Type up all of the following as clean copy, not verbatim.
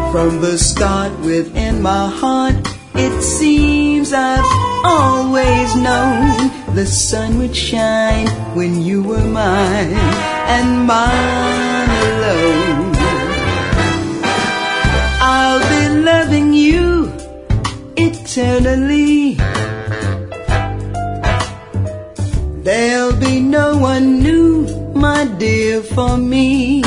From the start within my heart, it seems I've always known the sun would shine when you were mine, and mine alone. I'll be loving you eternally. There'll be no one new, my dear, for me.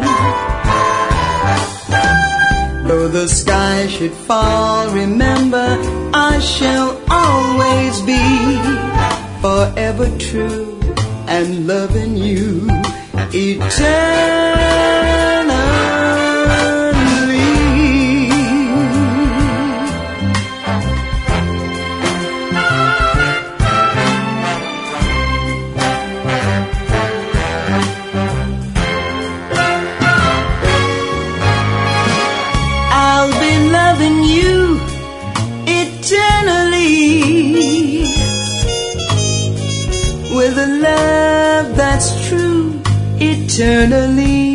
Though the sky should fall, remember, I shall always be forever true and loving you eternally. I'll be loving you eternally, with a love that's true eternally.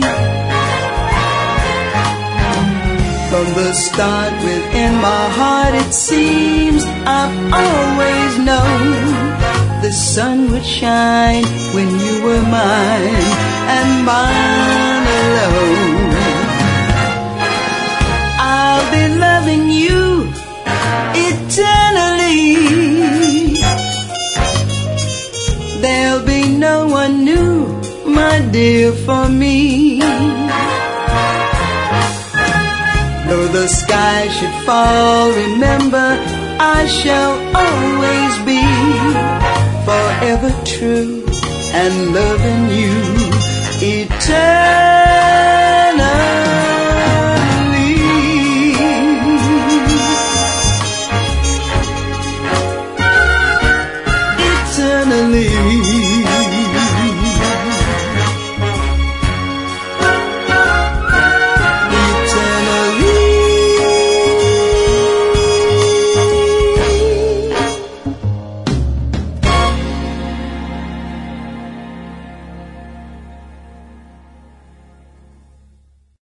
From the start within my heart, it seems I've always known the sun would shine when you were mine, and mine alone. I'll be loving you eternally. There'll be no one new, my dear, for me. Though the sky should fall, remember, I shall always be forever true and loving you eternally.